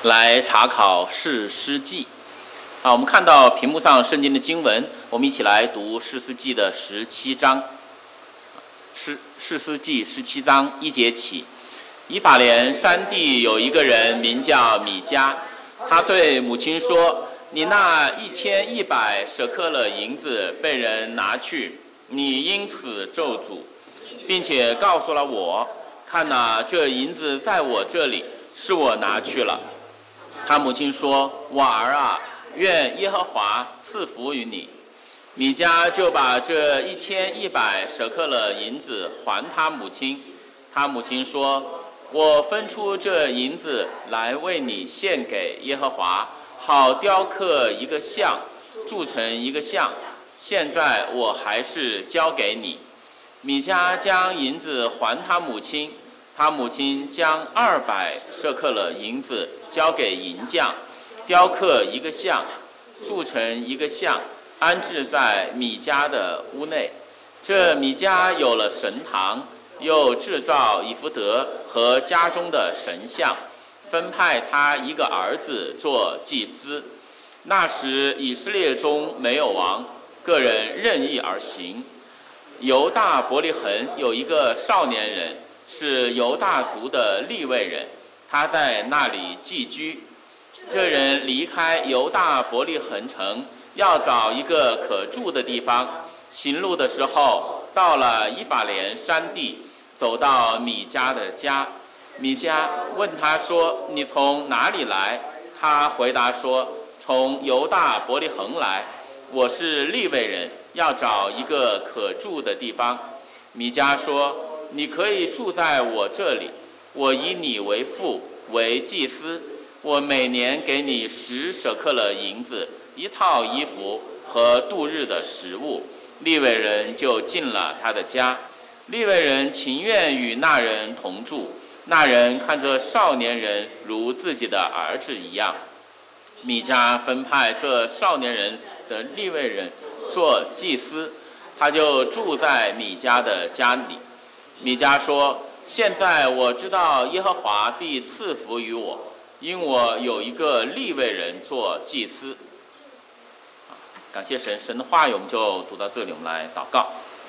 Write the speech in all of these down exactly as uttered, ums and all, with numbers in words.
来查考士师记。啊，我们看到屏幕上圣经的经文，我们一起来读士师记的十七章。士士师记十七章一节起，以法莲山地有一个人名叫米迦，他对母亲说：“你那一千一百舍克勒银子被人拿去，你因此咒诅，并且告诉了我，看哪，这银子在我这里，是我拿去了。”他母亲说：“我儿啊，愿耶和华赐福于你。”米迦就把这一千一百舍克勒银子还他母亲。他母亲说：“我分出这银子来为你献给耶和华，好雕刻一个像，铸成一个像。现在我还是交给你。”米迦将银子还他母亲，他母亲将二百舍克勒银子交给银匠，雕刻一个像，铸成一个像，安置在米迦的屋内。这米迦有了神堂，又制造以弗得和家中的神像，分派他一个儿子做祭司。那时以色列中没有王，个人任意而行。犹大伯利恒有一个少年人，是犹大族的利未人，他在那里寄居。这人离开犹大伯利恒城，要找一个可住的地方。行路的时候，到了以法莲山地，走到米迦的家。米迦问他说：“你从哪里来？”他回答说：“从犹大伯利恒来，我是利未人，要找一个可住的地方。”米迦说：“你可以住在我这里，我以你为父，为祭司。我每年给你十舍克勒银子，一套衣服和度日的食物。”利未人就进了他的家。利未人情愿与那人同住，那人看着少年人如自己的儿子一样。米迦分派这少年人的利未人做祭司，他就住在米迦的家里。米迦说：“现在我知道耶和华必赐福于我，因我有一个利未人做祭司。”感谢神，神的话语我们就读到这里，我们来祷告。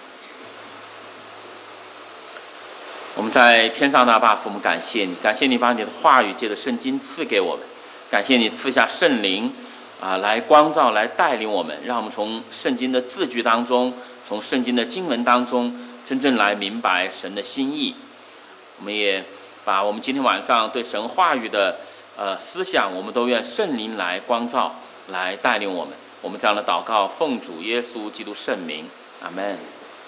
我们在天上的阿爸父，我们感谢你，感谢你把你的话语借着圣经赐给我们，感谢你赐下圣灵啊，来光照，来带领我们，让我们从圣经的字句当中，从圣经的经文当中，真正来明白神的心意。我们也把我们今天晚上对神话语的呃思想，我们都愿圣灵来光照，来带领我们。我们这样的祷告，奉主耶稣基督圣名，阿们。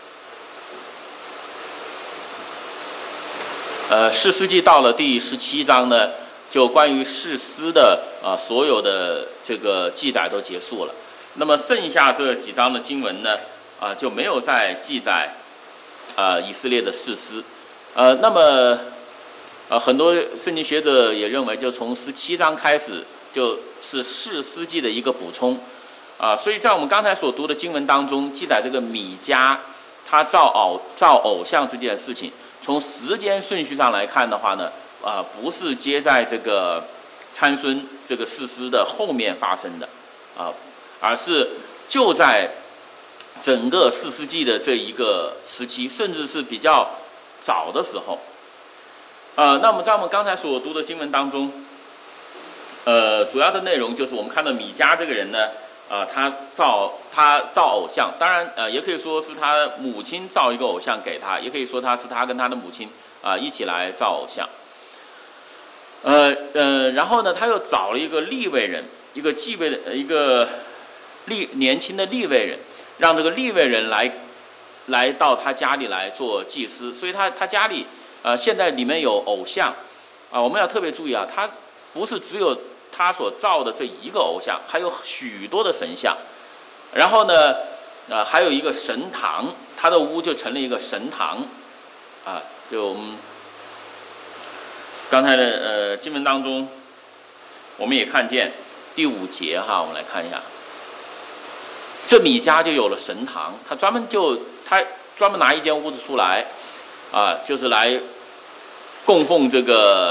呃，士师记到了第十七章呢，就关于士师的啊、呃、所有的这个记载都结束了。那么剩下这几章的经文呢，啊、呃、就没有再记载啊、呃、以色列的士师。呃，那么呃很多圣经学者也认为，就从十七章开始就是士师记的一个补充。啊，所以在我们刚才所读的经文当中，记载这个米迦他造偶造偶像这件事情，从时间顺序上来看的话呢，啊，不是接在这个参孙这个士师的后面发生的，啊，而是就在整个士师记的这一个时期，甚至是比较早的时候。呃，那么在我们刚才所读的经文当中，呃，主要的内容就是我们看到米迦这个人呢。啊、呃，他造他造偶像，当然呃，也可以说是他母亲造一个偶像给他，也可以说他是他跟他的母亲啊、呃、一起来造偶像。呃呃，然后呢，他又找了一个利未人，一个祭位的一个利年轻的利未人，让这个利未人来来到他家里来做祭司。所以他他家里呃现在里面有偶像啊、呃，我们要特别注意啊，他不是只有他所造的这一个偶像，还有许多的神像。然后呢，呃，还有一个神堂，他的屋就成了一个神堂，啊，就我们刚才的呃经文当中，我们也看见第五节哈，我们来看一下，这米迦就有了神堂，他专门就他专门拿一间屋子出来，啊，就是来供奉这个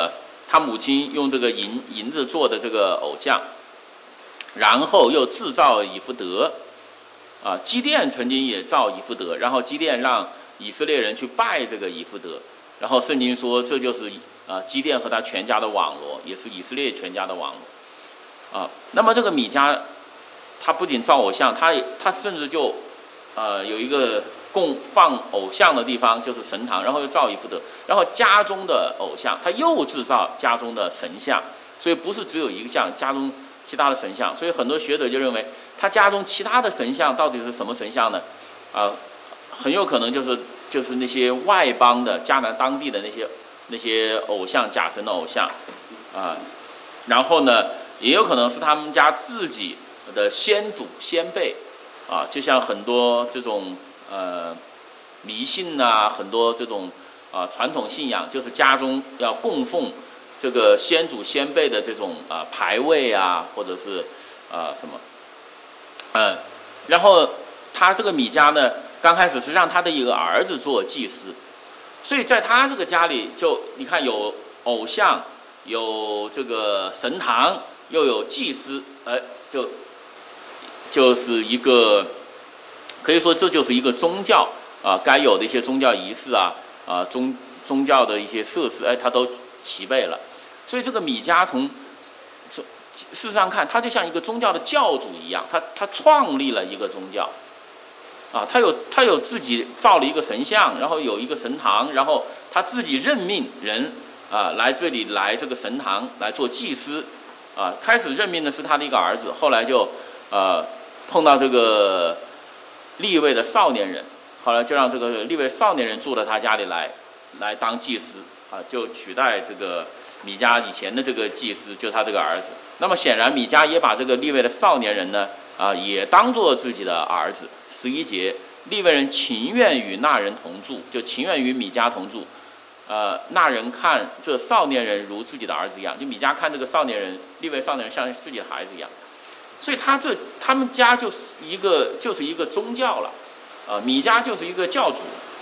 他母亲用这个银银子做的这个偶像，然后又制造以弗得。啊，基甸曾经也造以弗得，然后基甸让以色列人去拜这个以弗得，然后圣经说这就是啊基甸和他全家的网罗，也是以色列全家的网罗。啊，那么这个米迦，他不仅造偶像，他他甚至就呃有一个供放偶像的地方，就是神堂，然后又造以弗得，然后家中的偶像，他又制造家中的神像，所以不是只有一个像，家中其他的神像，所以很多学者就认为他家中其他的神像到底是什么神像呢？啊，很有可能就是就是那些外邦的迦南当地的那些那些偶像假神的偶像，啊，然后呢，也有可能是他们家自己的先祖先辈，啊，就像很多这种呃迷信啊，很多这种啊传统信仰，就是家中要供奉这个先祖先辈的这种啊牌位啊，或者是啊什么。嗯，然后他这个米迦呢，刚开始是让他的一个儿子做祭司，所以在他这个家里就你看有偶像，有这个神堂，又有祭司，哎，就就是一个可以说这就是一个宗教啊，该有的一些宗教仪式啊啊宗宗教的一些设施，哎，他都齐备了。所以这个米迦从事实上看，他就像一个宗教的教主一样，他他创立了一个宗教，啊，他有他有自己造了一个神像，然后有一个神堂，然后他自己任命人啊来这里来这个神堂来做祭司，啊，开始任命的是他的一个儿子，后来就呃碰到这个利未的少年人，后来就让这个利未少年人住到他家里来来当祭司，啊，就取代这个米迦以前的这个祭司，就他这个儿子。那么显然米迦也把这个利未的少年人呢啊也当作自己的儿子。十一节，利未人情愿与那人同住，就情愿与米迦同住。呃，那人看这少年人如自己的儿子一样，就米迦看这个少年人，利未少年人像自己的孩子一样。所以他这他们家就是一个就是一个宗教了，啊，米迦就是一个教主。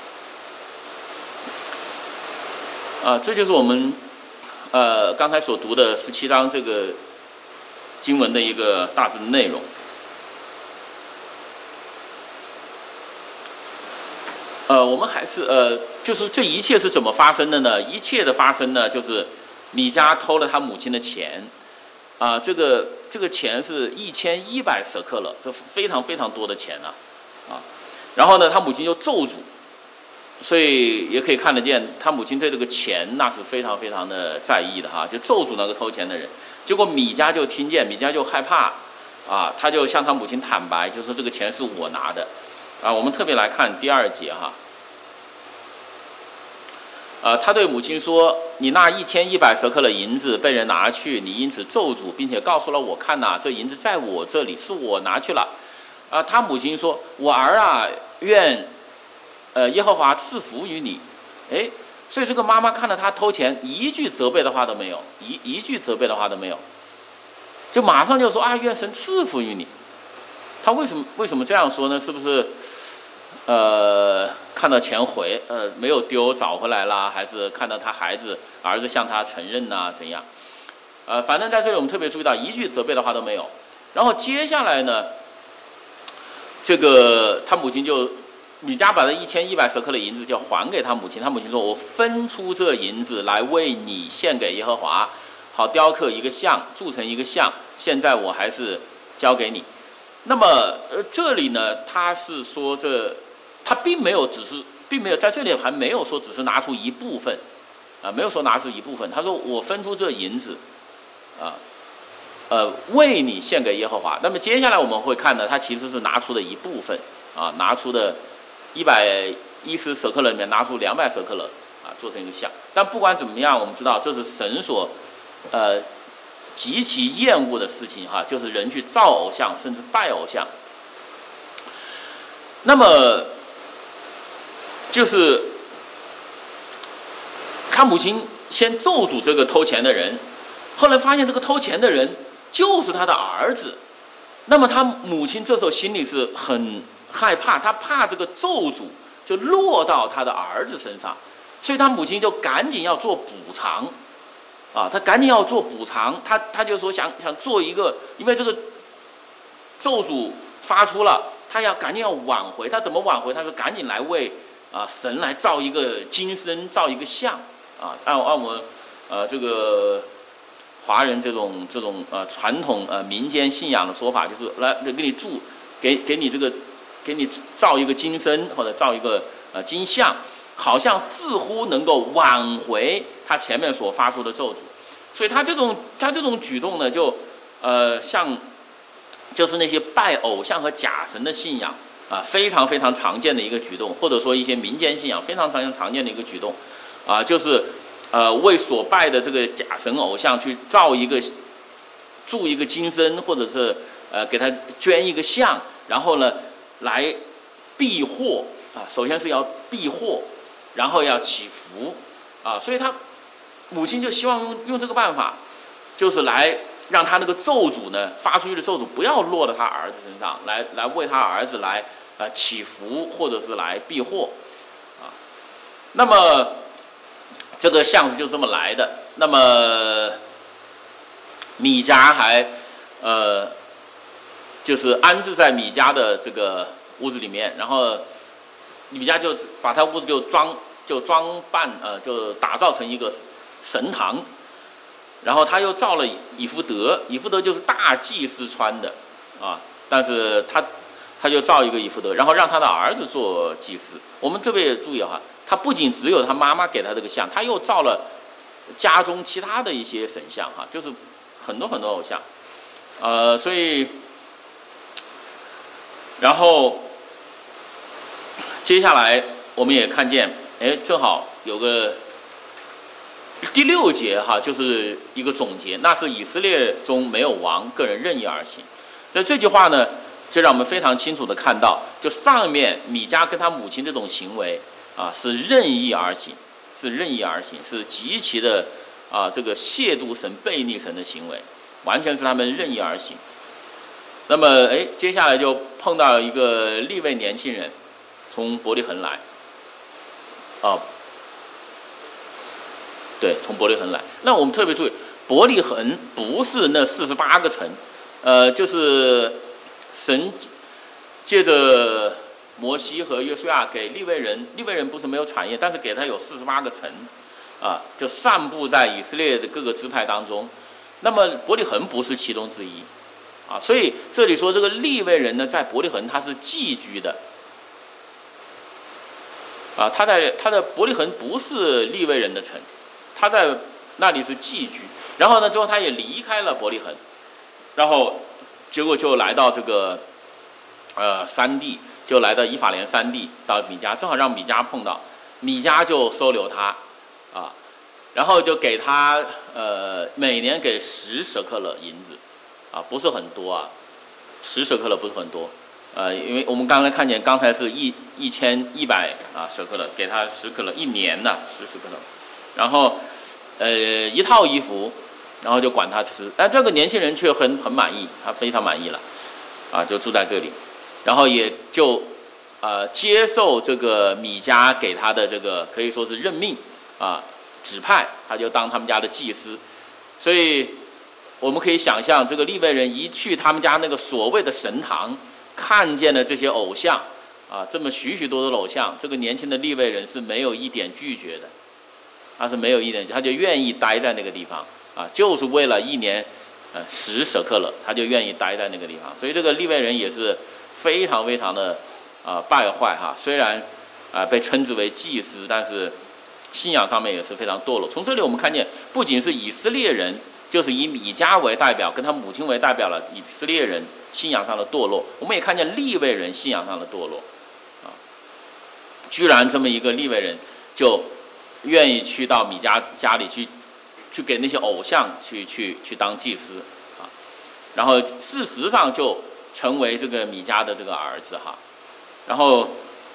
啊，这就是我们呃刚才所读的十七章这个经文的一个大致的内容。呃，我们还是呃，就是这一切是怎么发生的呢？一切的发生呢，就是米迦偷了他母亲的钱，啊、呃，这个这个钱是一千一百舍克勒，这非常非常多的钱啊，啊，然后呢，他母亲就咒诅，所以也可以看得见，他母亲对这个钱那是非常非常的在意的哈，就咒诅那个偷钱的人。结果米迦就听见，米迦就害怕，啊，他就向他母亲坦白，就说这个钱是我拿的。啊，我们特别来看第二节哈。呃，他对母亲说：“你那一千一百舍克勒银子被人拿去，你因此咒诅，并且告诉了我看呐、啊，这银子在我这里，是我拿去了。”啊、呃，他母亲说：“我儿啊，愿呃耶和华赐福于你。”哎，所以这个妈妈看到他偷钱，一句责备的话都没有，一一句责备的话都没有，就马上就说：“啊，愿神赐福于你。”他为什么为什么这样说呢？是不是？呃，看到钱回，呃，没有丢，找回来啦，还是看到他孩子儿子向他承认呐、啊，怎样？呃，反正在这里我们特别注意到，一句责备的话都没有。然后接下来呢，这个他母亲就米迦把这一千一百舍克勒银子就还给他母亲，他母亲说：“我分出这银子来为你献给耶和华，好雕刻一个像，铸成一个像。现在我还是交给你。”那么，呃，这里呢，他是说这。他并没有只是，并没有在这里还没有说只是拿出一部分，啊，没有说拿出一部分。他说我分出这银子，啊，呃，为你献给耶和华。那么接下来我们会看呢，他其实是拿出的一部分，啊，拿出的一百一十舍克勒里面拿出两百舍克勒，啊，做成一个像。但不管怎么样，我们知道这是神所，呃，极其厌恶的事情哈、啊，就是人去造偶像，甚至拜偶像。那么。就是他母亲先咒诅这个偷钱的人，后来发现这个偷钱的人就是他的儿子，那么他母亲这时候心里是很害怕，他怕这个咒诅就落到他的儿子身上，所以他母亲就赶紧要做补偿， 啊，他赶紧要做补偿，他他就说想想做一个，因为这个咒诅发出了，他要赶紧要挽回，他怎么挽回？他说赶紧来为啊神来造一个金身，造一个像啊，按按我们呃这个华人这种这种呃传统呃民间信仰的说法，就是来给你铸给给你这个给你造一个金身或者造一个呃金像。好像似乎能够挽回他前面所发出的咒诅，所以他这种他这种举动呢，就呃像就是那些拜偶像和假神的信仰啊，非常非常常见的一个举动，或者说一些民间信仰非常常常见的一个举动啊，就是呃为所拜的这个假神偶像去造一个铸一个金身，或者是呃给他捐一个像，然后呢来避祸啊，首先是要避祸。然后要祈福，啊，所以他母亲就希望用用这个办法，就是来让他那个咒诅呢发出去的咒诅不要落到他儿子身上，来来为他儿子来呃祈福或者是来避祸，啊，那么这个像是就这么来的。那么米迦还呃就是安置在米迦的这个屋子里面，然后米迦就把他屋子就装就装扮呃就打造成一个神堂，然后他又造了以弗得，以弗得就是大祭司穿的啊，但是他他就造一个以弗得，然后让他的儿子做祭司。我们这边也注意哈，他不仅只有他妈妈给他这个像，他又造了家中其他的一些神像哈，就是很多很多偶像，呃，所以然后。接下来我们也看见，哎，正好有个第六节哈，就是一个总结，那是以色列中没有王，个人任意而行。所以这句话呢，就让我们非常清楚的看到，就上面米迦跟他母亲这种行为啊，是任意而行，是任意而行，是极其的啊这个亵渎神、悖逆神的行为，完全是他们任意而行。那么，哎，接下来就碰到一个利未年轻人。从伯利恒来，啊，对，从伯利恒来。那我们特别注意，伯利恒不是那四十八个城，呃，就是神借着摩西和约书亚给利未人，利未人不是没有产业，但是给他有四十八个城，啊，就散布在以色列的各个支派当中。那么伯利恒不是其中之一，啊，所以这里说这个利未人呢，在伯利恒他是寄居的。啊，他在他的伯利恒不是利未人的城，他在那里是寄居。然后呢，之后他也离开了伯利恒，然后结果就来到这个呃山地，就来到以法莲山地，到米迦，正好让米迦碰到，米迦就收留他，啊，然后就给他呃每年给十舍克勒银子，啊，不是很多啊，十舍克勒不是很多。呃，因为我们刚才看见，刚才是一一千一百啊舍克勒，给他十克勒，一年呢十舍克勒，然后呃一套衣服，然后就管他吃，但这个年轻人却很很满意，他非常满意了，啊，就住在这里，然后也就呃接受这个米迦给他的这个可以说是任命啊指派，他就当他们家的祭司，所以我们可以想象，这个利未人一去他们家那个所谓的神堂。看见了这些偶像，啊，这么许许多多的偶像，这个年轻的利未人是没有一点拒绝的，他是没有一点，他就愿意待在那个地方，啊，就是为了一年，呃，十舍克勒，他就愿意待在那个地方。所以这个利未人也是非常非常的啊、呃、败坏哈，虽然啊、呃、被称之为祭司，但是信仰上面也是非常堕落。从这里我们看见，不仅是以色列人，就是以米迦为代表，跟他母亲为代表了以色列人。信仰上的堕落，我们也看见利未人信仰上的堕落，啊，居然这么一个利未人就愿意去到米迦家里去，去给那些偶像去去去当祭司啊，然后事实上就成为这个米迦的这个儿子哈，然后，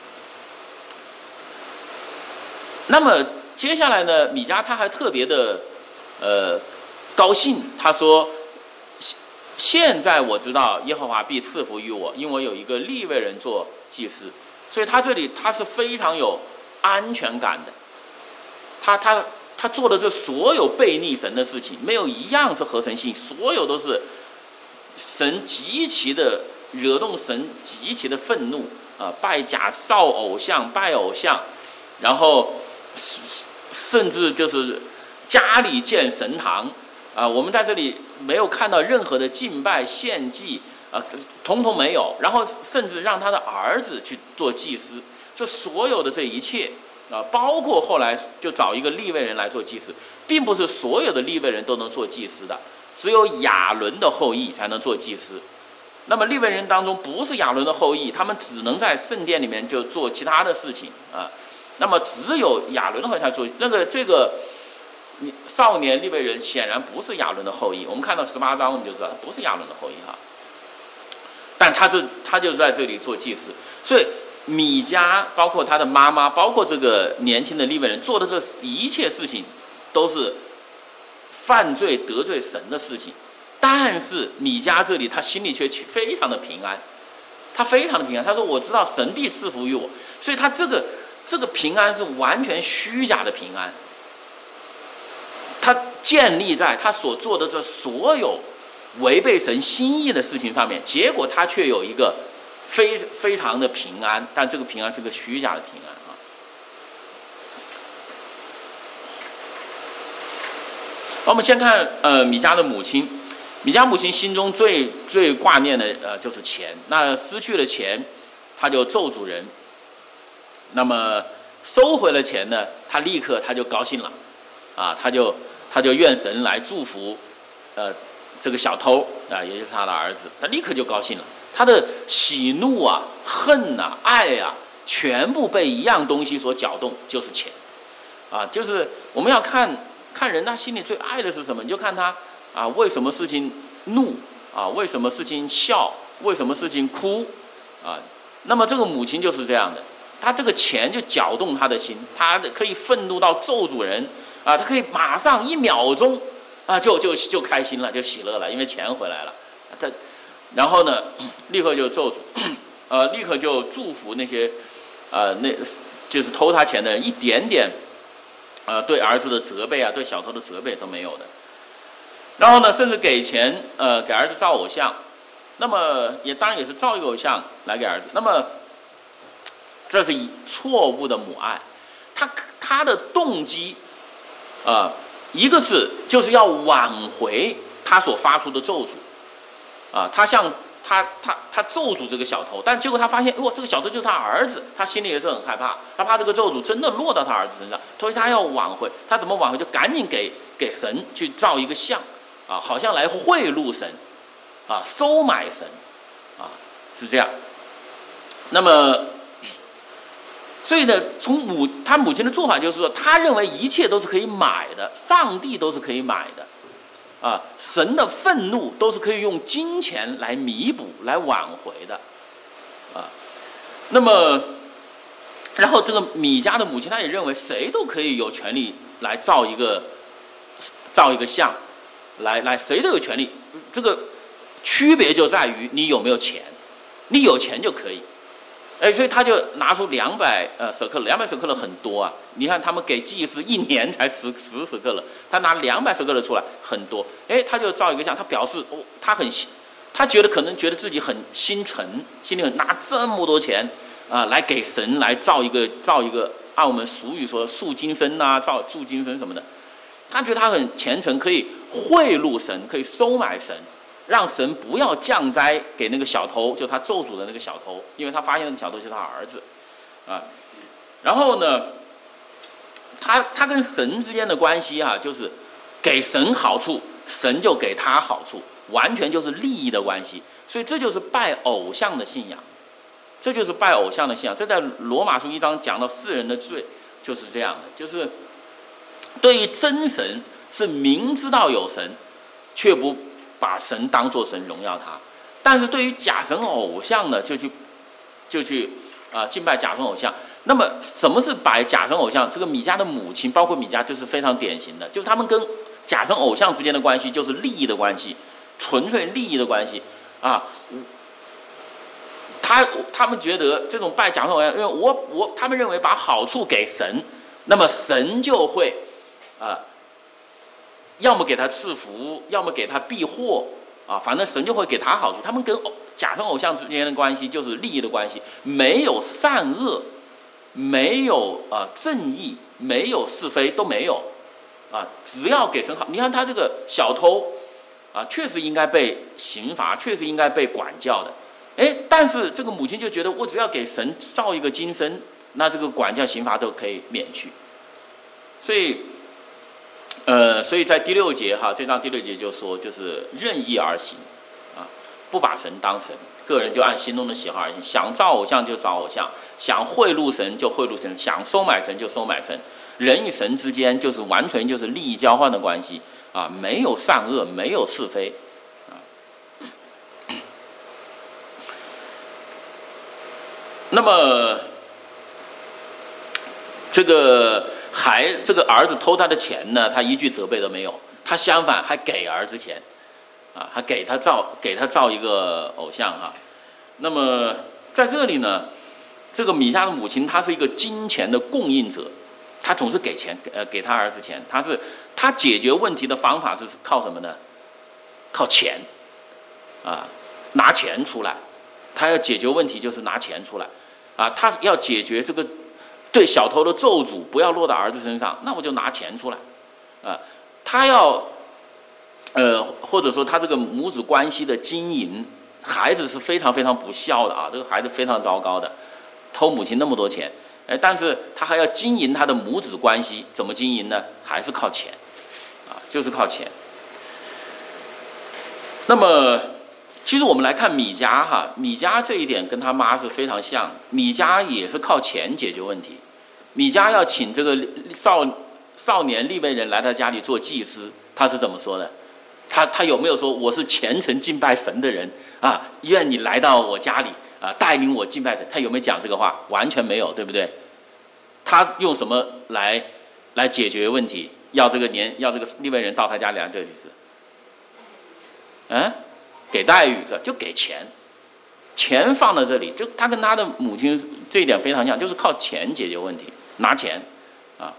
那么接下来呢，米迦他还特别的呃高兴，他说。现在我知道耶和华必赐福于我，因为我有一个利未人做祭司，所以他这里他是非常有安全感的。他他他做的这所有背逆神的事情，没有一样是合神心意，所有都是神极其的惹动神极其的愤怒啊！拜假造偶像，拜偶像，然后甚至就是家里建神堂啊！我们在这里没有看到任何的敬拜献祭啊，统统没有。然后甚至让他的儿子去做祭司，这所有的这一切。啊，包括后来就找一个利未人来做祭司，并不是所有的利未人都能做祭司的，只有亚伦的后裔才能做祭司。那么利未人当中不是亚伦的后裔，他们只能在圣殿里面就做其他的事情啊。那么只有亚伦的后裔才做那个这个少年利未人显然不是亚伦的后裔。我们看到十八章我们就知道他不是亚伦的后裔哈，但他这他就在这里做祭司，所以。米迦包括他的妈妈，包括这个年轻的利未人做的这一切事情，都是犯罪得罪神的事情。但是米迦这里他心里却非常的平安，他非常的平安。他说：“我知道神必赐福于我。”所以他这个这个平安是完全虚假的平安，他建立在他所做的这所有违背神心意的事情上面，结果他却有一个。非非常的平安，但这个平安是个虚假的平安啊。我们先看呃米迦的母亲，米迦母亲心中最最挂念的呃就是钱，那失去了钱，他就咒诅人。那么收回了钱呢，他立刻他就高兴了，啊，他就他就愿神来祝福，呃这个小偷啊，也就是他的儿子，他立刻就高兴了。他的喜怒啊、恨啊、爱啊，全部被一样东西所搅动，就是钱，啊，就是我们要看看人他心里最爱的是什么，你就看他啊，为什么事情怒啊，为什么事情笑，为什么事情哭啊？那么这个母亲就是这样的，他这个钱就搅动他的心，他可以愤怒到咒诅人啊，他可以马上一秒钟啊就就就开心了，就喜乐了，因为钱回来了，这。然后呢，立刻就咒诅，呃，立刻就祝福那些，呃，那就是偷他钱的人，一点点，呃，对儿子的责备啊，对小偷的责备都没有的。然后呢，甚至给钱，呃，给儿子造偶像，那么也当然也是造一个偶像来给儿子。那么，这是以错误的母爱，他他的动机，呃，一个是就是要挽回他所发出的咒诅。啊，他向他他他咒诅这个小偷，但结果他发现，哇，这个小偷就是他儿子，他心里也是很害怕，他怕这个咒诅真的落到他儿子身上，所以他要挽回。他怎么挽回？就赶紧给给神去造一个像，啊，好像来贿赂神，啊，收买神，啊，是这样。那么，所以呢，从母他母亲的做法就是说，他认为一切都是可以买的，上帝都是可以买的。啊，神的愤怒都是可以用金钱来弥补、来挽回的，啊，那么，然后这个米迦的母亲，她也认为谁都可以有权利来造一个造一个像，来来，谁都有权利。这个区别就在于你有没有钱，你有钱就可以。哎，所以他就拿出两百呃舍克勒，两百舍克勒很多啊。你看他们给祭司一年才十十舍克勒，他拿两百舍克勒出来很多。哎，他就造一个像，他表示哦，他很，他觉得可能觉得自己很心沉，心里很拿这么多钱啊、呃、来给神来造一个造一个，按我们俗语说塑金身呐、造铸金身什么的。他觉得他很虔诚，可以贿赂神，可以收买神。让神不要降灾给那个小偷，就他咒诅的那个小偷，因为他发现那个小偷就是他儿子，啊，然后呢，他他跟神之间的关系啊，就是给神好处，神就给他好处，完全就是利益的关系，所以这就是拜偶像的信仰，这就是拜偶像的信仰。这在罗马书一章讲到世人的罪就是这样的，就是对于真神是明知道有神，却不把神当作神荣耀他，但是对于假神偶像呢，就去就去啊、呃、敬拜假神偶像。那么什么是拜假神偶像？这个米迦的母亲，包括米迦，就是非常典型的，就是他们跟假神偶像之间的关系就是利益的关系，纯粹利益的关系啊。他他们觉得这种拜假神偶像，因为我我他们认为把好处给神，那么神就会啊，要么给他赐福，要么给他避祸啊，反正神就会给他好处。他们跟假神偶像之间的关系就是利益的关系，没有善恶，没有啊、呃、正义，没有是非都没有啊，只要给神好。你看他这个小偷啊，确实应该被刑罚，确实应该被管教的。哎，但是这个母亲就觉得，我只要给神造一个金身，那这个管教刑罚都可以免去。所以，呃，所以在第六节哈，这章第六节就说，就是任意而行，啊，不把神当神，个人就按心中的喜好而行，想造偶像就造偶像，想贿赂神就贿赂神，想收买神就收买神。人与神之间就是完全就是利益交换的关系啊，没有善恶，没有是非。那么，这个孩这个儿子偷他的钱呢，他一句责备都没有，他相反还给儿子钱，啊，还给他造给他造一个偶像哈。那么在这里呢，这个米迦的母亲她是一个金钱的供应者，她总是给钱，呃，给他儿子钱，她是她解决问题的方法是靠什么呢？靠钱，啊，拿钱出来，她要解决问题就是拿钱出来。啊，他要解决这个对小偷的咒诅不要落到儿子身上，那我就拿钱出来。啊，他要，呃，或者说他这个母子关系的经营，孩子是非常非常不孝的啊，这个孩子非常糟糕的，偷母亲那么多钱，哎，但是他还要经营他的母子关系，怎么经营呢？还是靠钱，啊，就是靠钱。那么。其实我们来看米迦哈，米迦这一点跟他妈是非常像，米迦也是靠钱解决问题。米迦要请这个少少年利未人来他家里做祭司，他是怎么说的？他他有没有说我是虔诚敬拜神的人啊？愿你来到我家里啊，带领我敬拜神？他有没有讲这个话？完全没有，对不对？他用什么来来解决问题？要这个年要这个利未人到他家里来做祭司？嗯？给待遇是吧？就给钱，钱放在这里，就他跟他的母亲这一点非常像，就是靠钱解决问题，拿钱啊。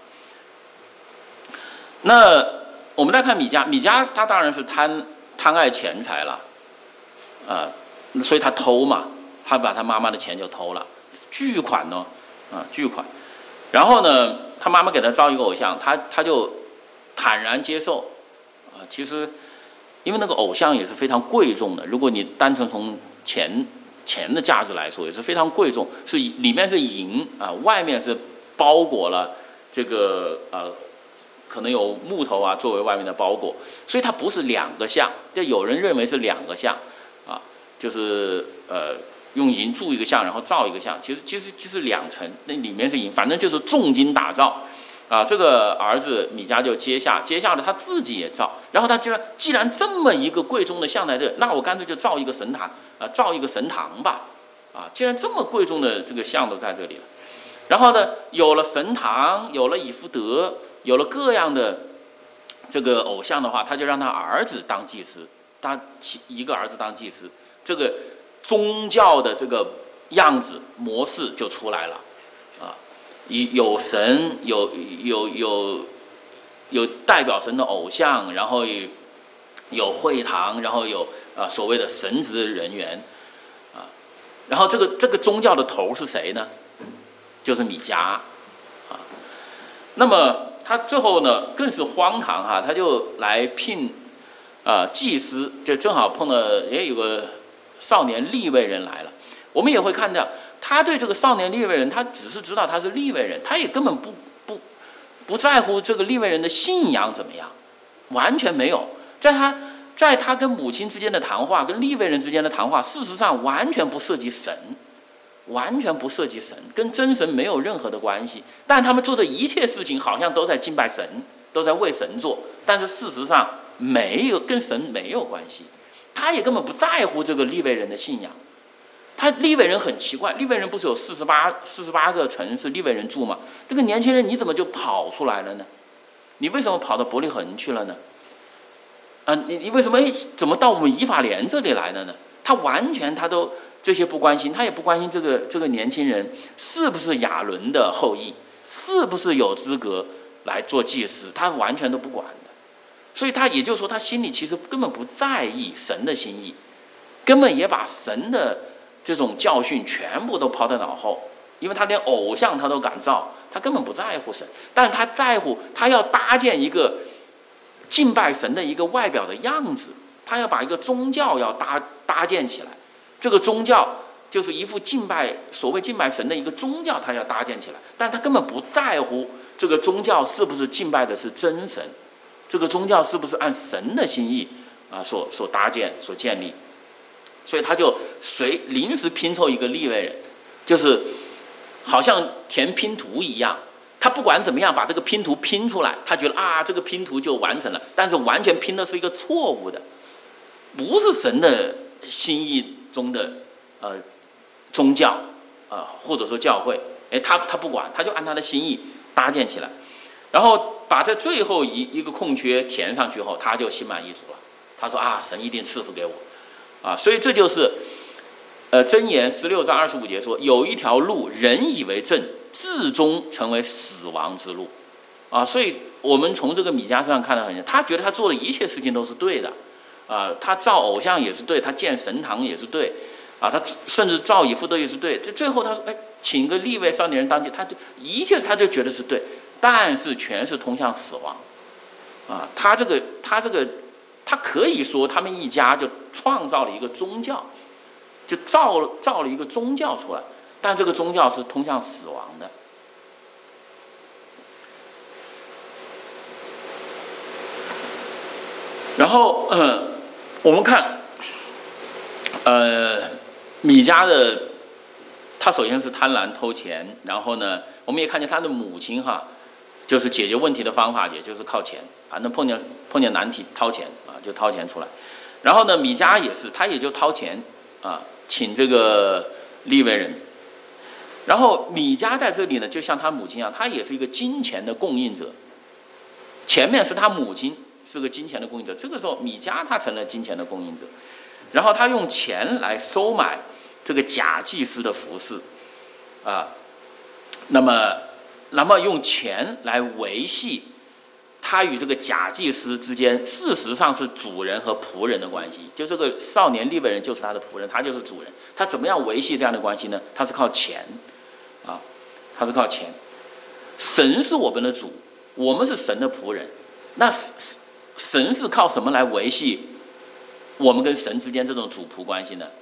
那我们再看米迦，米迦他当然是贪贪爱钱财了，啊，所以他偷嘛，他把他妈妈的钱就偷了，巨款呢，啊，巨款。然后呢，他妈妈给他造一个偶像，他他就坦然接受，啊，其实。因为那个偶像也是非常贵重的，如果你单纯从钱钱的价值来说，也是非常贵重，是里面是银啊，外面是包裹了这个呃，可能有木头啊作为外面的包裹，所以它不是两个像，就有人认为是两个像啊，就是呃用银铸一个像，然后造一个像，其实其实就是两层，那里面是银，反正就是重金打造。啊，这个儿子米迦就接下，接下了他自己也造，然后他就既然这么一个贵重的像在这，那我干脆就造一个神坛，啊，造一个神堂吧，啊，既然这么贵重的这个像都在这里了，然后呢，有了神堂，有了以弗得，有了各样的这个偶像的话，他就让他儿子当祭司，他一个儿子当祭司，这个宗教的这个样子模式就出来了，啊。有神，有有有有代表神的偶像，然后有会堂，然后有啊所谓的神职人员，啊，然后这个这个宗教的头是谁呢？就是米迦，啊，那么他最后呢更是荒唐哈，他就来聘啊祭司，就正好碰到也有个少年利未人来了，我们也会看到。他对这个少年利未人，他只是知道他是利未人，他也根本不不不在乎这个利未人的信仰怎么样，完全没有。在他在他跟母亲之间的谈话，跟利未人之间的谈话，事实上完全不涉及神，完全不涉及神，跟真神没有任何的关系。但他们做的一切事情，好像都在敬拜神，都在为神做，但是事实上没有跟神没有关系。他也根本不在乎这个利未人的信仰。他利未人很奇怪，利未人不是有四十八四十八个城是利未人住吗？这个年轻人你怎么就跑出来了呢？你为什么跑到伯利恒去了呢？啊，你你为什么怎么到我们以法莲这里来了呢？他完全他都这些不关心，他也不关心这个这个年轻人是不是亚伦的后裔，是不是有资格来做祭司，他完全都不管的。所以他也就是说，他心里其实根本不在意神的心意，根本也把神的这种教训全部都抛在脑后，因为他连偶像他都敢造，他根本不在乎神，但是他在乎，他要搭建一个敬拜神的一个外表的样子，他要把一个宗教要搭搭建起来，这个宗教就是一副敬拜所谓敬拜神的一个宗教，他要搭建起来，但他根本不在乎这个宗教是不是敬拜的是真神，这个宗教是不是按神的心意啊所所搭建所建立，所以他就随临时拼凑一个利未人，就是好像填拼图一样，他不管怎么样把这个拼图拼出来，他觉得啊这个拼图就完成了，但是完全拼的是一个错误的，不是神的心意中的呃宗教啊、呃、或者说教会，哎他他不管，他就按他的心意搭建起来，然后把这最后一一个空缺填上去后，他就心满意足了。他说啊，神一定赐福给我啊，所以这就是呃箴言十六章二十五节说，有一条路人以为正，至终成为死亡之路啊。所以我们从这个米迦身上看得很清，他觉得他做的一切事情都是对的啊，他造偶像也是对，他建神堂也是对啊，他甚至造以弗得也是对。这最后他说，哎，请个利未少年人当祭，他就一切他就觉得是对，但是全是通向死亡啊。他这个他这个他可以说他们一家就创造了一个宗教，就造了造了一个宗教出来，但这个宗教是通向死亡的。然后，呃，我们看，呃，米迦的，他首先是贪婪偷钱，然后呢，我们也看见他的母亲哈，就是解决问题的方法，也就是靠钱，反正碰见碰见难题掏钱啊，就掏钱出来。然后呢，米迦也是，他也就掏钱啊，请这个利未人。然后米迦在这里呢，就像他母亲一样，他也是一个金钱的供应者。前面是他母亲是个金钱的供应者，这个时候米迦他成了金钱的供应者，然后他用钱来收买这个假祭司的服饰啊，那么那么用钱来维系他与这个假祭司之间事实上是主人和仆人的关系，就这个少年利未人就是他的仆人，他就是主人。他怎么样维系这样的关系呢？他是靠钱啊，他是靠钱。神是我们的主，我们是神的仆人，那神是靠什么来维系我们跟神之间这种主仆关系呢？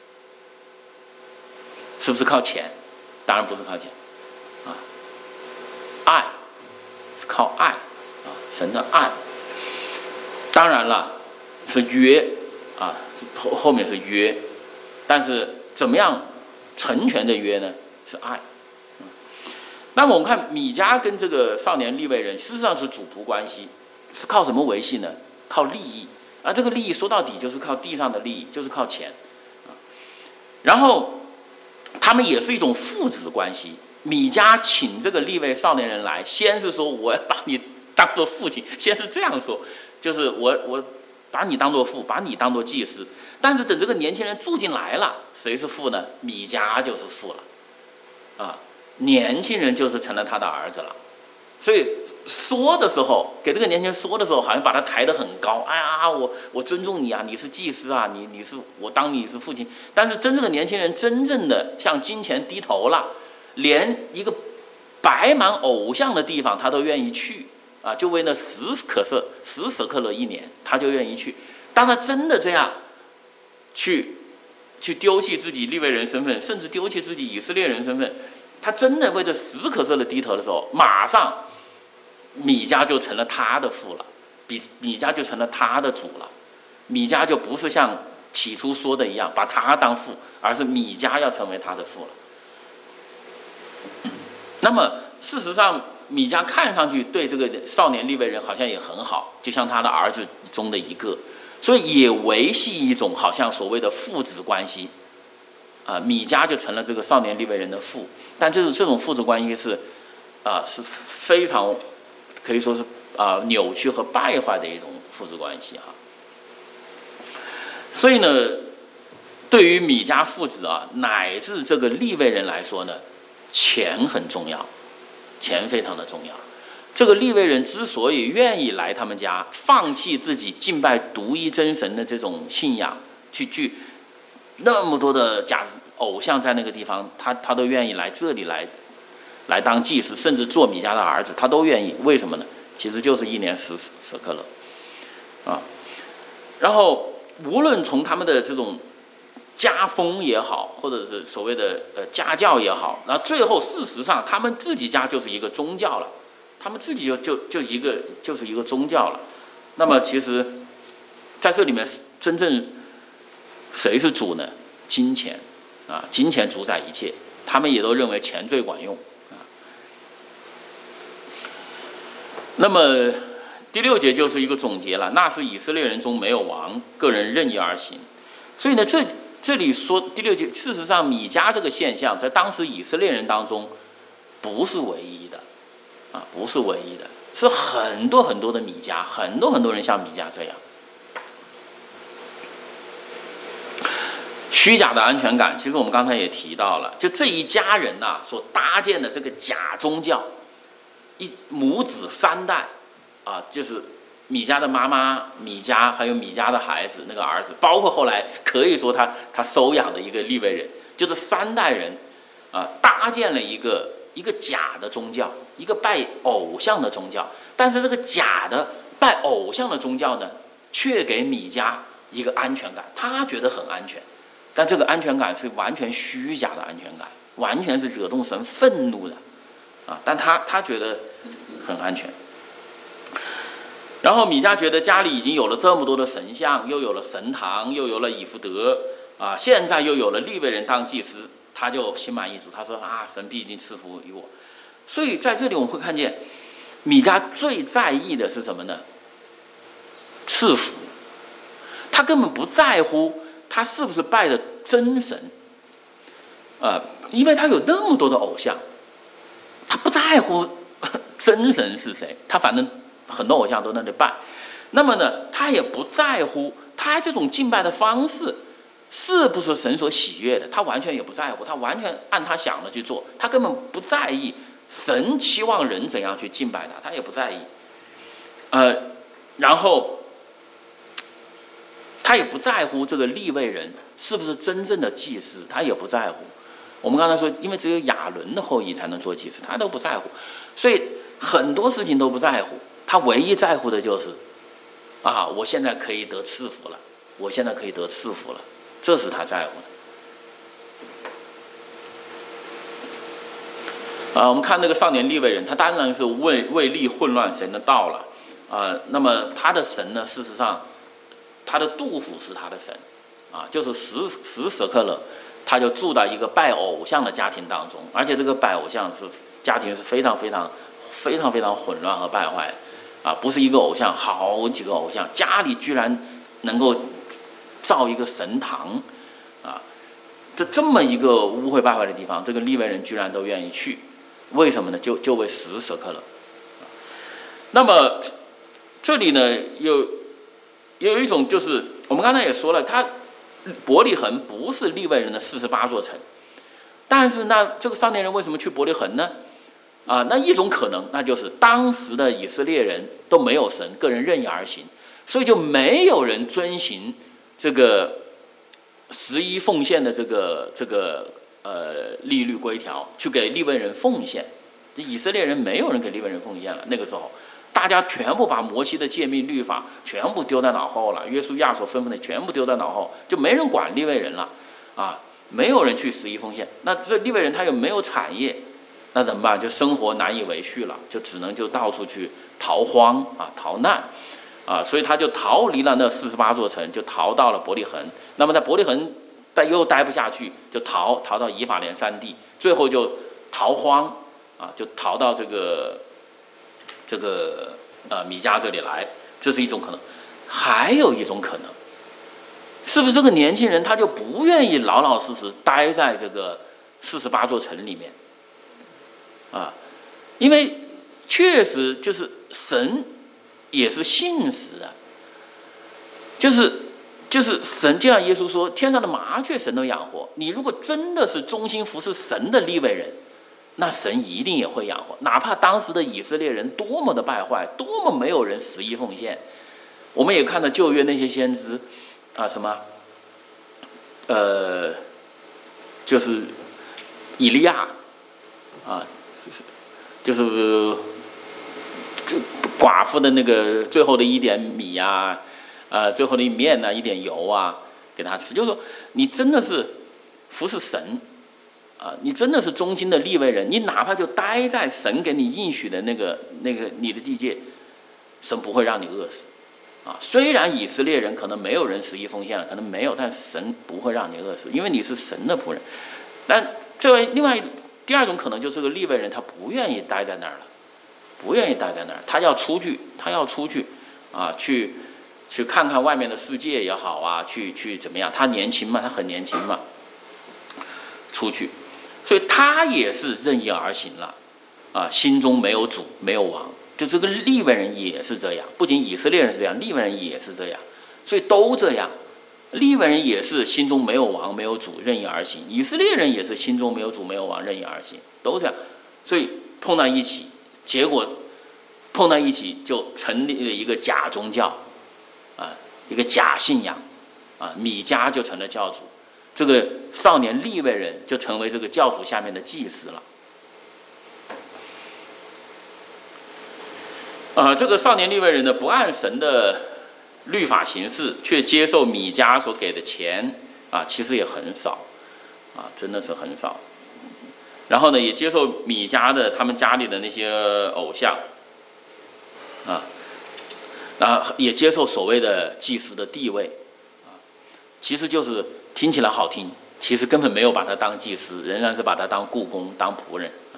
是不是靠钱？当然不是靠钱啊，爱是靠爱啊，神的爱。当然了，是约啊，后后面是约，但是怎么样成全这约呢？是爱。嗯、那么我们看米迦跟这个少年利未人，事实上是主仆关系，是靠什么维系呢？靠利益。而这个利益说到底就是靠地上的利益，就是靠钱啊。然后他们也是一种父子关系。米迦请这个利未少年人来，先是说我要把你当作父亲，先是这样说，就是我我把你当作父，把你当作祭司。但是等这个年轻人住进来了，谁是父呢？米迦就是父了啊，年轻人就是成了他的儿子了。所以说的时候，给这个年轻人说的时候，好像把他抬得很高。哎呀，我我尊重你啊，你是祭司啊，你你是我当你是父亲。但是真正的年轻人，真正的向金钱低头了，连一个摆满偶像的地方他都愿意去啊，就为那十可色十舍克勒一年，他就愿意去。当他真的这样去去丢弃自己利未人身份，甚至丢弃自己以色列人身份，他真的为这十可色勒低头的时候，马上米迦就成了他的父了，米米迦就成了他的主了。米迦就不是像起初说的一样把他当父，而是米迦要成为他的父了。那么事实上，米迦看上去对这个少年利未人好像也很好，就像他的儿子中的一个，所以也维系一种好像所谓的父子关系啊。米迦就成了这个少年利未人的父，但这种这种父子关系是啊是非常可以说是啊扭曲和败坏的一种父子关系哈。所以呢，对于米迦父子啊，乃至这个利未人来说呢，钱很重要，钱非常的重要。 这个利未人之所以愿意来他们家，放弃自己敬拜独一真神的这种信仰，去去那么多的假偶像在那个地方，他他都愿意来这里来来当祭司，甚至做米迦的儿子，他都愿意。为什么呢？其实就是一年十舍客勒啊。然后无论从他们的这种家风也好，或者是所谓的呃家教也好，然后最后事实上他们自己家就是一个宗教了，他们自己就就就一个就是一个宗教了。那么其实在这里面真正谁是主呢？金钱啊，金钱主宰一切，他们也都认为钱最管用啊。那么第六节就是一个总结了，那是以色列人中没有王，个人任意而行。所以呢，这这里说第六节，事实上米迦这个现象在当时以色列人当中不是唯一的啊，不是唯一的，是很多很多的米迦，很多很多人像米迦这样。虚假的安全感，其实我们刚才也提到了，就这一家人呐、啊、所搭建的这个假宗教，一母子三代啊，就是米迦的妈妈、米迦还有米迦的孩子那个儿子，包括后来可以说他他收养的一个利未人，就是三代人啊，搭建了一个一个假的宗教，一个拜偶像的宗教。但是这个假的拜偶像的宗教呢，却给米迦一个安全感，他觉得很安全。但这个安全感是完全虚假的安全感，完全是惹动神愤怒的啊！但他他觉得很安全。然后米迦觉得家里已经有了这么多的神像，又有了神堂，又有了以弗得啊，现在又有了利未人当祭司，他就心满意足。他说啊，神必定赐福于我。所以在这里我们会看见，米迦最在意的是什么呢？赐福。他根本不在乎他是不是拜的真神，呃，因为他有那么多的偶像，他不在乎真神是谁，他反正很多偶像都在那里拜。那么呢，他也不在乎他这种敬拜的方式是不是神所喜悦的，他完全也不在乎，他完全按他想的去做，他根本不在意神期望人怎样去敬拜他，他也不在意。呃，然后他也不在乎这个利未人是不是真正的祭司，他也不在乎。我们刚才说，因为只有亚伦的后裔才能做祭司，他都不在乎，所以很多事情都不在乎。他唯一在乎的就是，啊，我现在可以得赐福了，我现在可以得赐福了，这是他在乎的。啊，我们看那个少年利未人，他当然是为为利混乱神的道了。啊，那么他的神呢，事实上，他的杜甫是他的神，啊，就是十十舍客勒，他就住到一个拜偶像的家庭当中，而且这个拜偶像是家庭是非常非常非常非常混乱和败坏，啊，不是一个偶像，好几个偶像，家里居然能够造一个神堂，啊，这这么一个污秽败坏的地方，这个利未人居然都愿意去，为什么呢？就就为十舍客勒。那么这里呢，有有一种就是我们刚才也说了，他伯利恒不是利未人的四十八座城，但是那这个少年人为什么去伯利恒呢？啊，那一种可能，那就是当时的以色列人都没有神，个人任意而行，所以就没有人遵行这个十一奉献的这个这个呃利率规条，去给利未人奉献。以色列人没有人给利未人奉献了，那个时候大家全部把摩西的诫命律法全部丢在脑后了，约书亚所吩咐的全部丢在脑后，就没人管利未人了啊，没有人去十一奉献。那这利未人他又没有产业，那怎么办？就生活难以为续了，就只能就到处去逃荒啊，逃难啊，所以他就逃离了那四十八座城，就逃到了伯利恒。那么在伯利恒但又待不下去，就逃逃到以法莲山地，最后就逃荒啊，就逃到这个这个呃米迦这里来，这是一种可能。还有一种可能，是不是这个年轻人他就不愿意老老实实待在这个四十八座城里面啊？因为确实就是神也是信实的，就是就是神，就像耶稣说，天上的麻雀神都养活。你如果真的是忠心服侍神的利未人， 那神一定也会养活。哪怕当时的以色列人多么的败坏，多么没有人十一奉献，我们也看到旧约那些先知啊，什么，呃，就是以利亚啊，就是就是这寡妇的那个最后的一点米呀、啊，呃，最后的一面呢、啊，一点油啊，给他吃。就是说，你真的是服侍神。啊，你真的是忠心的利未人，你哪怕就待在神给你应许的那个那个你的地界，神不会让你饿死，啊，虽然以色列人可能没有人十一奉献了，可能没有，但神不会让你饿死，因为你是神的仆人。但这位另外第二种可能就是个利未人，他不愿意待在那儿了，不愿意待在那儿，他要出去，他要出去，啊，去去看看外面的世界也好啊，去去怎么样？他年轻嘛，他很年轻嘛，出去。所以他也是任意而行了，啊，心中没有主，没有王。就这个利未人也是这样，不仅以色列人是这样，利未人也是这样，所以都这样。利未人也是心中没有王，没有主，任意而行；以色列人也是心中没有主，没有王，任意而行，都这样。所以碰到一起，结果碰到一起就成立了一个假宗教，啊，一个假信仰，啊，米迦就成了教主。这个少年利未人就成为这个教主下面的祭司了。啊、呃，这个少年利未人呢，不按神的律法行事，却接受米迦所给的钱啊，其实也很少，啊，真的是很少。然后呢，也接受米迦的他们家里的那些偶像，啊，然后也接受所谓的祭司的地位，啊，其实就是。听起来好听，其实根本没有把他当祭司，仍然是把他当雇工、当仆人啊。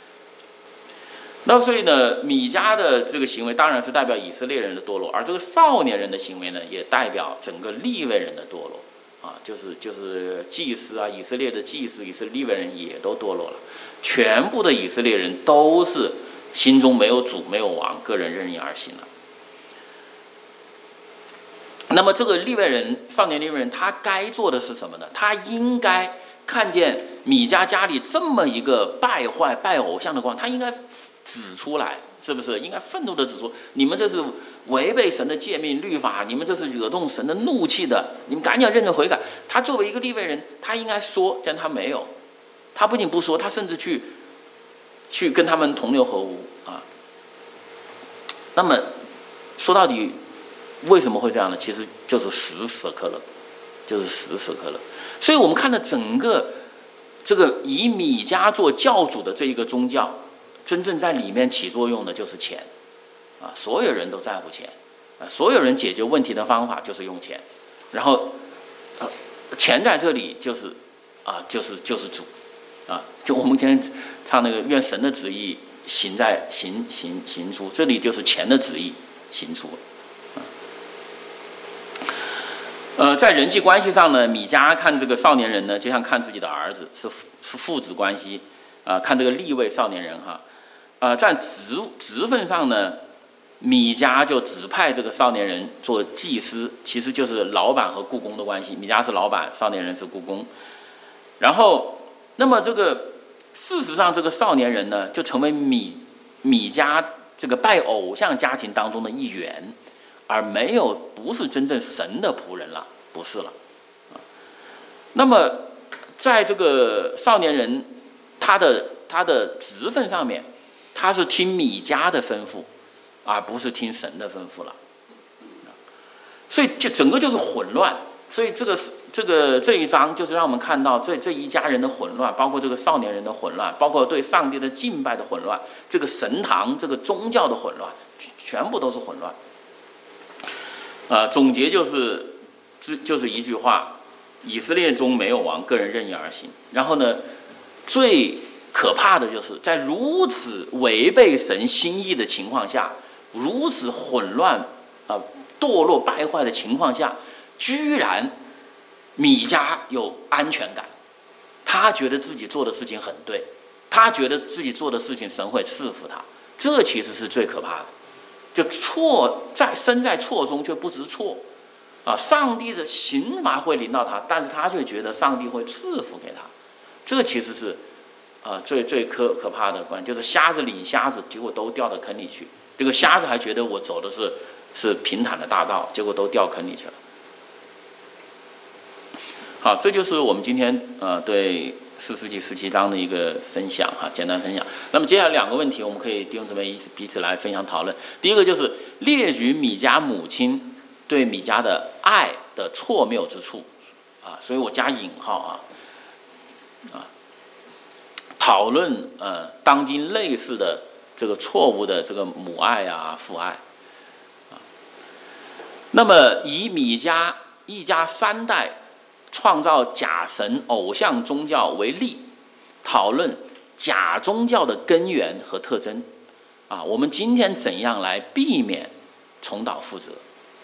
那所以呢，米迦的这个行为当然是代表以色列人的堕落，而这个少年人的行为呢，也代表整个利未人的堕落啊，就是就是祭司啊，以色列的祭司、以色列利未人也都堕落了，全部的以色列人都是心中没有主、没有王，个人任意而行了。那么这个利未人，少年利未人，他该做的是什么呢？他应该看见米迦家里这么一个败坏、拜偶像的光，他应该指出来，是不是？应该愤怒的指出，你们这是违背神的诫命律法，你们这是惹动神的怒气的，你们赶紧要认真悔改。他作为一个利未人，他应该说，但他没有，他不仅不说，他甚至去去跟他们同流合污啊。那么说到底。为什么会这样呢？其实就是时时刻刻，就是时时刻刻。所以我们看到整个这个以米迦做教主的这一个宗教，真正在里面起作用的就是钱，啊，所有人都在乎钱，啊，所有人解决问题的方法就是用钱，然后，呃，钱在这里就是啊，就是就是主，啊，就我们今天唱那个愿神的旨意行在行行行出，这里就是钱的旨意行出。呃，在人际关系上呢，米迦看这个少年人呢，就像看自己的儿子，是是父子关系啊、呃。看这个利未少年人哈，啊、呃，在职职分上呢，米迦就指派这个少年人做祭司，其实就是老板和雇工的关系。米迦是老板，少年人是雇工。然后，那么这个事实上，这个少年人呢，就成为米米迦这个拜偶像家庭当中的一员。而没有不是真正神的仆人了，不是了，啊。那么，在这个少年人他的他的职分上面，他是听米迦的吩咐，而不是听神的吩咐了。所以就整个就是混乱。所以这个这个这一章就是让我们看到这这一家人的混乱，包括这个少年人的混乱，包括对上帝的敬拜的混乱，这个神堂这个宗教的混乱，全部都是混乱。呃，总结就是，就是一句话：以色列中没有王，个人任意而行。然后呢，最可怕的就是在如此违背神心意的情况下，如此混乱、啊、呃、堕落败坏的情况下，居然米迦有安全感，他觉得自己做的事情很对，他觉得自己做的事情神会赐福他，这其实是最可怕的。就错在身在错中却不知错，啊，上帝的刑罚会临到他，但是他却觉得上帝会赐福给他，这其实是啊，最最可可怕的关就是瞎子领瞎子，结果都掉到坑里去。这个瞎子还觉得我走的是是平坦的大道，结果都掉坑里去了。好，这就是我们今天呃对四世纪十七章的一个分享哈，简单分享。那么接下来两个问题，我们可以弟兄姊妹彼此来分享讨论。第一个就是列举米迦母亲对米迦的爱的错谬之处啊，所以我加引号啊啊，讨论呃当今类似的这个错误的这个母爱啊父爱啊。那么以米迦一家三代创造假神偶像宗教为例，讨论假宗教的根源和特征啊，我们今天怎样来避免重蹈覆辙？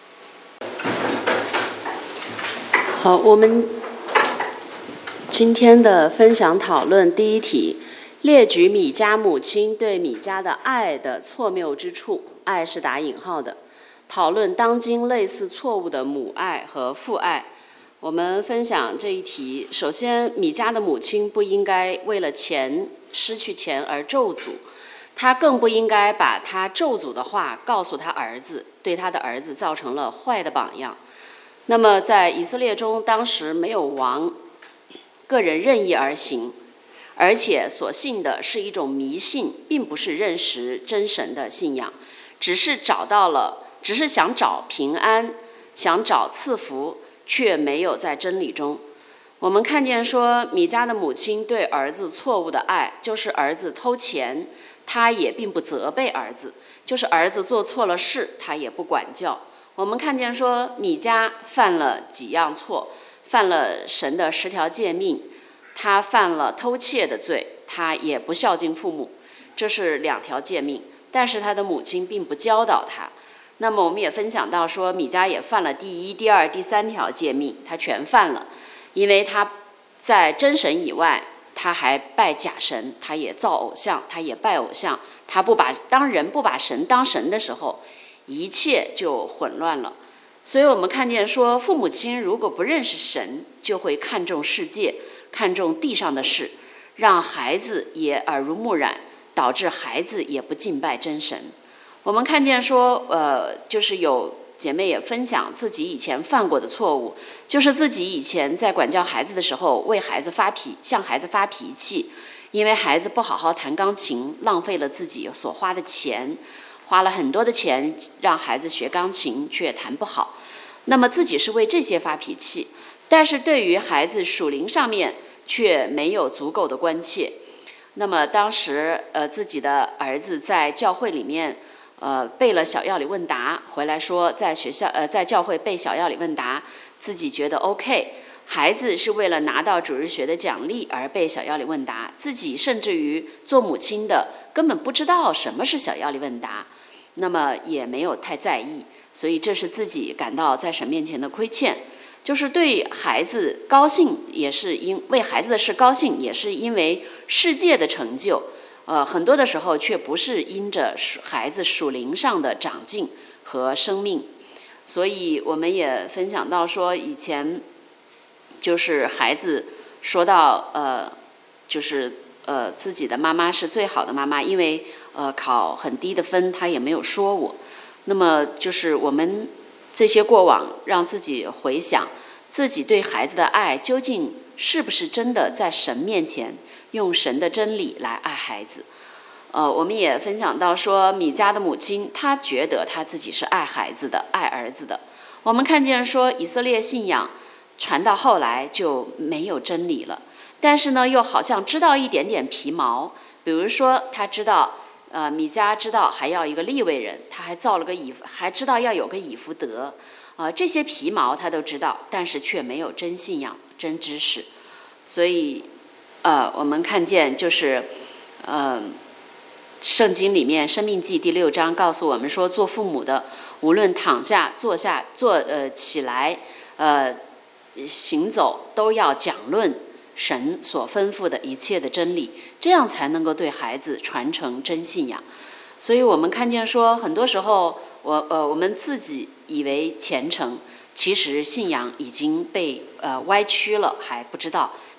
好，我们今天的分享讨论第一题，列举米迦母亲对米迦的爱的错谬之处，爱是打引号的，讨论当今类似错误的母爱和父爱。我们分享这一题，首先米迦的母亲不应该为了钱失去钱而咒诅，她更不应该把她咒诅的话告诉她儿子，对她的儿子造成了坏的榜样。那么在以色列中，当时没有王，个人任意而行，而且所信的是一种迷信，并不是认识真神的信仰，只是找到了，只是想找平安，想找赐福，却没有在真理中。我们看见说，米迦的母亲对儿子错误的爱，就是儿子偷钱，她也并不责备儿子，就是儿子做错了事，她也不管教。我们看见说，米迦犯了几样错，犯了神的十条诫命，他犯了偷窃的罪，他也不孝敬父母，这是两条诫命，但是他的母亲并不教导他。那么我们也分享到说，米迦也犯了第一、第二、第三条诫命，他全犯了，因为他在真神以外，他还拜假神，他也造偶像，他也拜偶像，他不把当人不把神当神的时候，一切就混乱了。所以我们看见说，父母亲如果不认识神，就会看重世界，看重地上的事，让孩子也耳濡目染，导致孩子也不敬拜真神。我们看见说，呃，就是有姐妹也分享自己以前犯过的错误，就是自己以前在管教孩子的时候，为孩子发脾，向孩子发脾气，因为孩子不好好弹钢琴，浪费了自己所花的钱，花了很多的钱让孩子学钢琴，却弹不好。那么自己是为这些发脾气，但是对于孩子属灵上面却没有足够的关切。那么当时呃自己的儿子在教会里面呃背了小要理问答，回来说在学校呃在教会背小要理问答，自己觉得 OK。孩子是为了拿到主日学的奖励而背小要理问答，自己甚至于做母亲的根本不知道什么是小要理问答，那么也没有太在意，所以这是自己感到在神面前的亏欠。就是对孩子高兴，也是因为孩子的事高兴，也是因为世界的成就，呃，很多的时候却不是因着孩子属灵上的长进和生命。所以我们也分享到说，以前就是孩子说到呃，就是呃自己的妈妈是最好的妈妈，因为呃考很低的分，她也没有说我。那么就是我们这些过往，让自己回想自己对孩子的爱究竟是不是真的在神面前用神的真理来爱孩子。呃，我们也分享到说，米迦的母亲她觉得她自己是爱孩子的，爱儿子的。我们看见说，以色列信仰传到后来就没有真理了，但是呢又好像知道一点点皮毛。比如说他知道呃，米迦知道还要一个利未人，他还造了个以，还知道要有个以弗得，呃，这些皮毛他都知道，但是却没有真信仰、真知识。所以，呃，我们看见就是，呃，圣经里面《申命记》第六章告诉我们说，做父母的无论躺下、坐下、坐呃起来、呃行走，都要讲论神所吩咐的一切的真理，这样才能够对孩子传承真信仰。所以我们看见说，很多时候我呃我们自己以为虔诚，其实信仰已经被呃歪曲了，还不知道。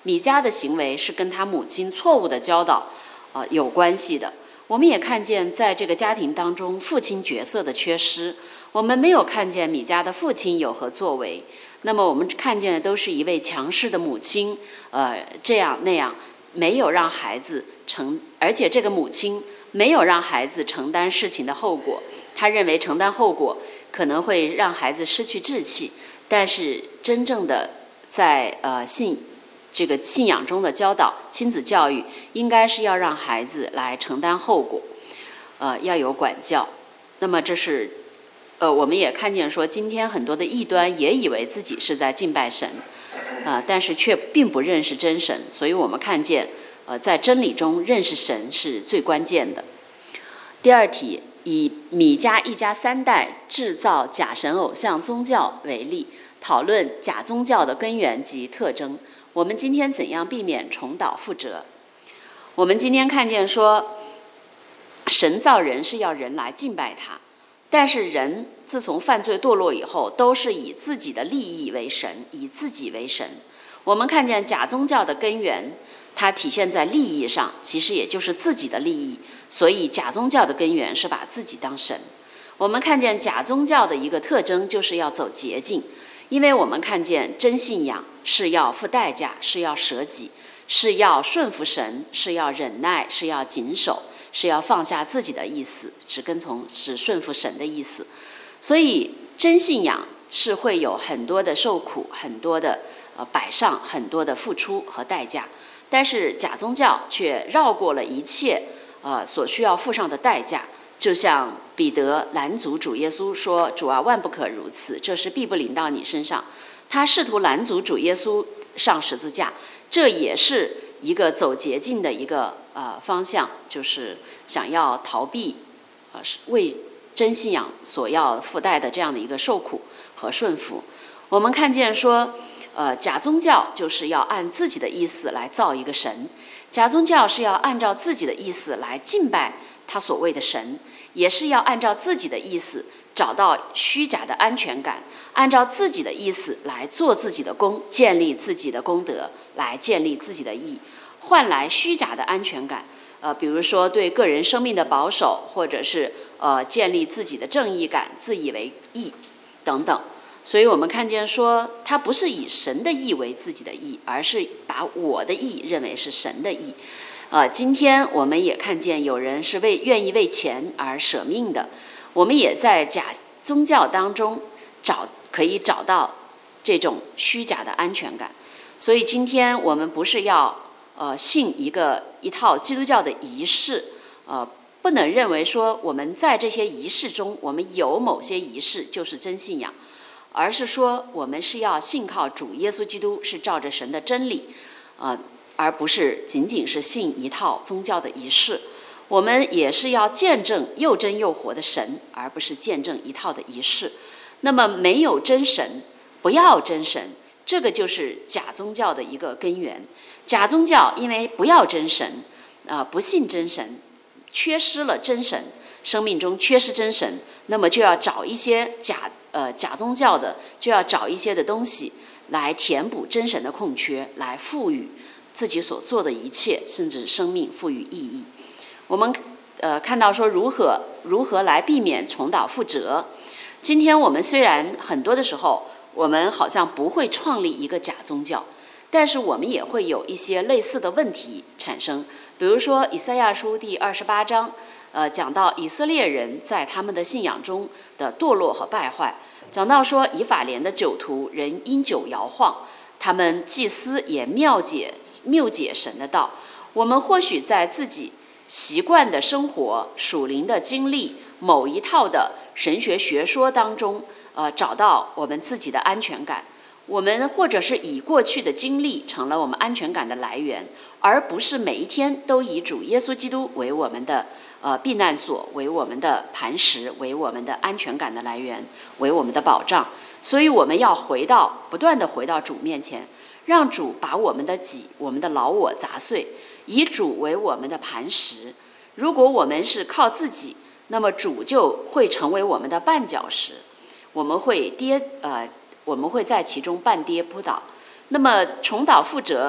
米迦的行为是跟他母亲错误的教导呃有关系的。我们也看见在这个家庭当中父亲角色的缺失，我们没有看见米迦的父亲有何作为，那么我们看见的都是一位强势的母亲，呃，这样那样，没有让孩子承，而且这个母亲没有让孩子承担事情的后果，他认为承担后果可能会让孩子失去志气，但是真正的在呃信这个信仰中的教导，亲子教育应该是要让孩子来承担后果，呃，要有管教。那么这是呃，我们也看见说，今天很多的异端也以为自己是在敬拜神，啊、呃，但是却并不认识真神。所以我们看见，呃，在真理中认识神是最关键的。第二题，以米迦一家三代制造假神偶像宗教为例，讨论假宗教的根源及特征。我们今天怎样避免重蹈覆辙？我们今天看见说，神造人是要人来敬拜他。但是人自从犯罪堕落以后，都是以自己的利益为神，以自己为神。我们看见假宗教的根源，它体现在利益上，其实也就是自己的利益。所以假宗教的根源是把自己当神。我们看见假宗教的一个特征就是要走捷径，因为我们看见真信仰是要付代价，是要舍己，是要顺服神，是要忍耐，是要谨守，是要放下自己的意思，只跟从只顺服神的意思。所以真信仰是会有很多的受苦，很多的呃摆上，很多的付出和代价。但是假宗教却绕过了一切呃所需要付上的代价，就像彼得拦阻主耶稣说：“主啊，万不可如此，这事必不临到你身上。”他试图拦阻主耶稣上十字架，这也是一个走捷径的一个呃方向，就是想要逃避呃为真信仰所要附带的这样的一个受苦和顺服。我们看见说，呃，假宗教就是要按自己的意思来造一个神，假宗教是要按照自己的意思来敬拜他所谓的神，也是要按照自己的意思找到虚假的安全感，按照自己的意思来做自己的功，建立自己的功德，来建立自己的义，换来虚假的安全感。呃，比如说对个人生命的保守，或者是呃建立自己的正义感，自以为义等等。所以我们看见说，他不是以神的义为自己的义，而是把我的义认为是神的义。呃，今天我们也看见有人是为愿意为钱而舍命的，我们也在假宗教当中找可以找到这种虚假的安全感。所以今天我们不是要呃信一个一套基督教的仪式，呃，不能认为说我们在这些仪式中，我们有某些仪式就是真信仰，而是说我们是要信靠主耶稣基督，是照着神的真理，呃，而不是仅仅是信一套宗教的仪式。我们也是要见证又真又活的神，而不是见证一套的仪式。那么没有真神，不要真神，这个就是假宗教的一个根源。假宗教因为不要真神，啊、呃，不信真神，缺失了真神，生命中缺失真神，那么就要找一些假呃假宗教的，就要找一些的东西来填补真神的空缺，来赋予自己所做的一切，甚至生命赋予意义。我们呃看到说如何如何来避免重蹈覆辙。今天我们虽然很多的时候我们好像不会创立一个假宗教，但是我们也会有一些类似的问题产生。比如说以赛亚书第二十八章呃讲到以色列人在他们的信仰中的堕落和败坏，讲到说以法莲的酒徒人因酒摇晃，他们祭司也谬解谬解神的道。我们或许在自己习惯的生活、属灵的经历、某一套的神学学说当中，呃，找到我们自己的安全感。我们或者是以过去的经历成了我们安全感的来源，而不是每一天都以主耶稣基督为我们的呃避难所，为我们的磐石，为我们的安全感的来源，为我们的保障。所以我们要回到不断的回到主面前，让主把我们的己、我们的老我砸碎，以主为我们的磐石。如果我们是靠自己，那么主就会成为我们的绊脚石，我们会跌呃，我们会在其中半跌扑倒。那么重蹈覆辙，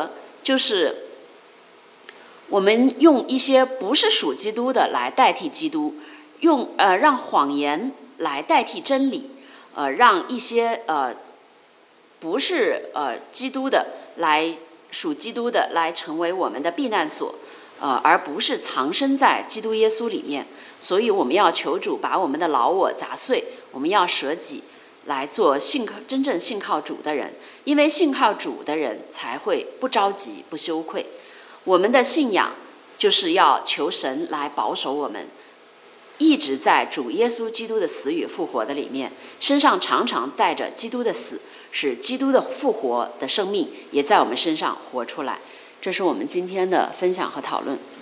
就是我们用一些不是属基督的来代替基督，用呃让谎言来代替真理，呃让一些呃不是呃基督的来属基督的来成为我们的避难所，呃而不是藏身在基督耶稣里面。所以我们要求主把我们的老我砸碎，我们要舍己来做信靠真正信靠主的人，因为信靠主的人才会不着急不羞愧。我们的信仰就是要求神来保守我们，一直在主耶稣基督的死与复活的里面，身上常常带着基督的死，使基督的复活的生命也在我们身上活出来。这是我们今天的分享和讨论。